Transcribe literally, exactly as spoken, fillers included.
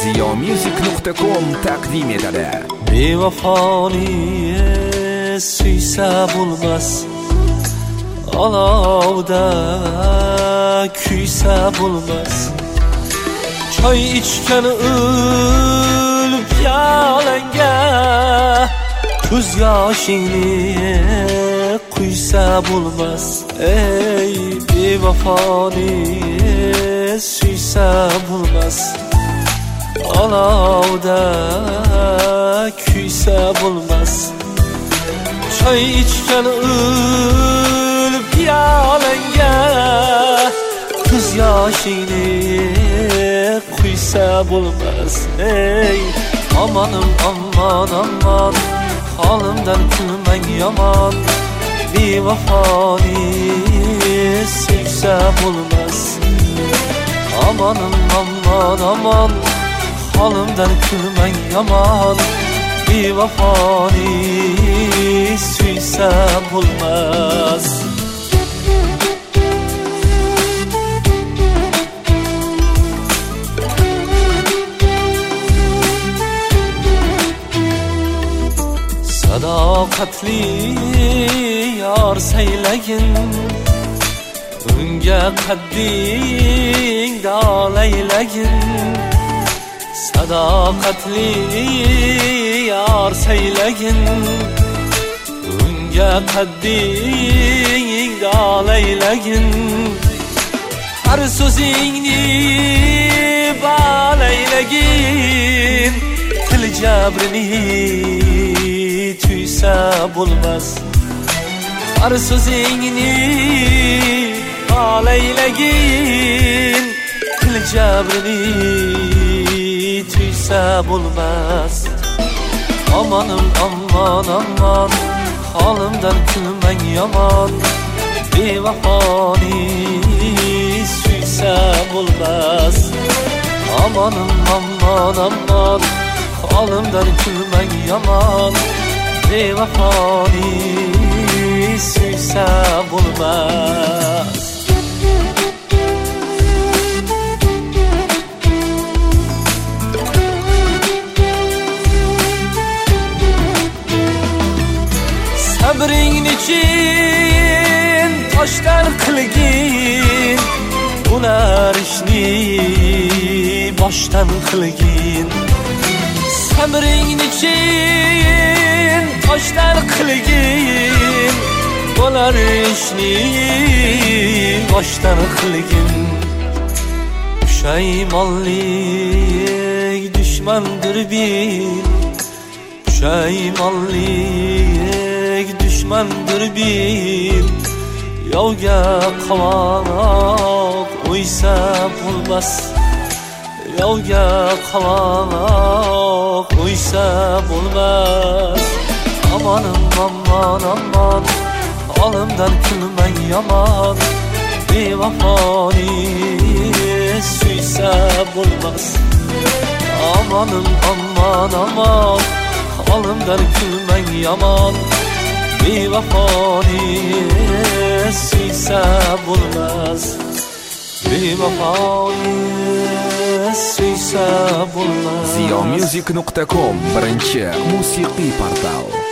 ziyo music nuqta com taqdim etadi. Bevafoni suysa bo'lmas, olovda kuysa bo'lmas. Choy ichgan o'lib piyolanga ko'z yoshingni quysa bo'lmas. Ey bevafoni suysa bo'lmas, olovda kuysa bo'lmas. Choy ichgan o'lib piyolanga ko'z yoshingni quysa bo'lmas. Ey amonim aman aman, holimdan kulmang yomon. Bevafoni suysa bo'lmas. Amonim aman aman, holimdan kulmang yomon. Bevafoni suysa bo'lmas. Sadoqatli yor saylagin, unga qadding dolaylagin. Sadoqatli yor saylagin, unga qadding dolaylagin. Har so'zingni balaylagin, til jabrini tuysa bo'lmas. Har so'zingni balaylagin, til jabrini tuysa bo'lmas. Amonim aman aman, holimdan kulmang yomon. Bevafoni suysa bo'lmas. Amonim aman aman, holimdan kulmang yomon. Bevafoni suysa bo'lmas. Sabringni chin toshdan qilgin, ular ishni boshdan qilgin. Sabringni chin toshdan qilgin, ular ishni boshdan qilgin. Pushaymonlik dushmandir bil, pushaymonlik dushmandir bil. Yovga qavoq o'ysa bo'lmas, yovga qavoq o'ysa bo'lmas. Amonim aman aman, holimdan kulmang yomon. Bevafoni suysa bo'lmas. Amonim aman aman, holimdan kulmang yomon. Bevafoni suysa bo'lmas. Bevafoni suysa bo'lmas. ziyo music nuqta com birinchi musiqiy portal.